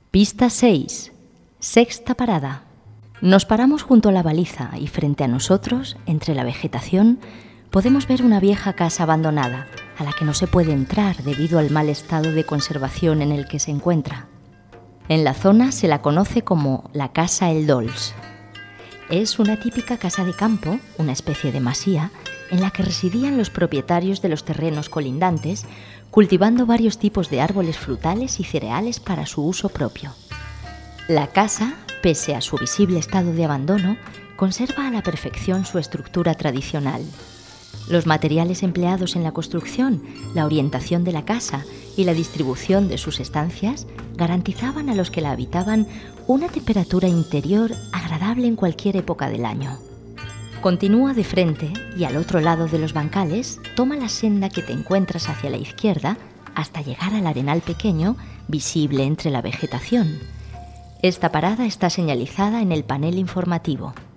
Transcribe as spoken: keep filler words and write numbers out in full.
Pista seis. Sexta parada. Nos paramos junto a la baliza y frente a nosotros, entre la vegetación, podemos ver una vieja casa abandonada, a la que no se puede entrar debido al mal estado de conservación en el que se encuentra. En la zona se la conoce como la Casa El Dols. Es una típica casa de campo, una especie de masía, en la que residían los propietarios de los terrenos colindantes, cultivando varios tipos de árboles frutales y cereales para su uso propio. La casa, pese a su visible estado de abandono, conserva a la perfección su estructura tradicional. Los materiales empleados en la construcción, la orientación de la casa y la distribución de sus estancias garantizaban a los que la habitaban una temperatura interior agradable en cualquier época del año. Continúa de frente y al otro lado de los bancales toma la senda que te encuentras hacia la izquierda hasta llegar al arenal pequeño visible entre la vegetación. Esta parada está señalizada en el panel informativo.